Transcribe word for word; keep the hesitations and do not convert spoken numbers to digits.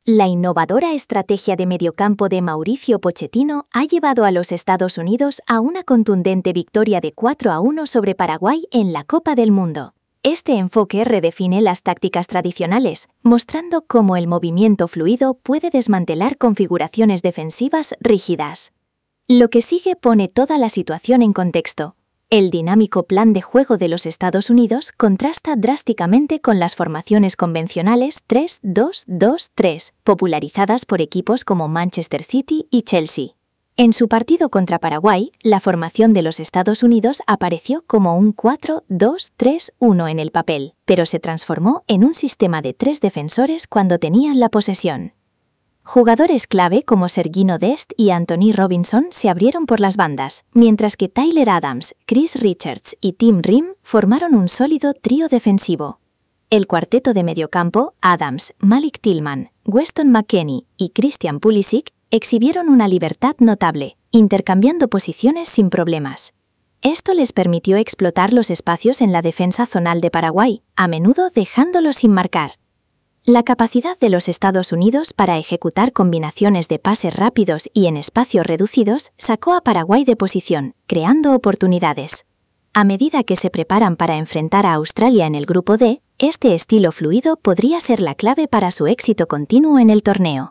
La innovadora estrategia de mediocampo de Mauricio Pochettino ha llevado a los Estados Unidos a una contundente victoria de cuatro a uno sobre Paraguay en la Copa del Mundo. Este enfoque redefine las tácticas tradicionales, mostrando cómo el movimiento fluido puede desmantelar configuraciones defensivas rígidas. Lo que sigue pone toda la situación en contexto. El dinámico plan de juego de los Estados Unidos contrasta drásticamente con las formaciones convencionales tres dos dos tres, popularizadas por equipos como Manchester City y Chelsea. En su partido contra Paraguay, la formación de los Estados Unidos apareció como un cuatro dos tres uno en el papel, pero se transformó en un sistema de tres defensores cuando tenían la posesión. Jugadores clave como Sergiño Dest y Anthony Robinson se abrieron por las bandas, mientras que Tyler Adams, Chris Richards y Tim Ream formaron un sólido trío defensivo. El cuarteto de mediocampo, Adams, Malik Tillman, Weston McKennie y Christian Pulisic, exhibieron una libertad notable, intercambiando posiciones sin problemas. Esto les permitió explotar los espacios en la defensa zonal de Paraguay, a menudo dejándolos sin marcar. La capacidad de los Estados Unidos para ejecutar combinaciones de pases rápidos y en espacios reducidos sacó a Paraguay de posición, creando oportunidades. A medida que se preparan para enfrentar a Australia en el grupo D, este estilo fluido podría ser la clave para su éxito continuo en el torneo.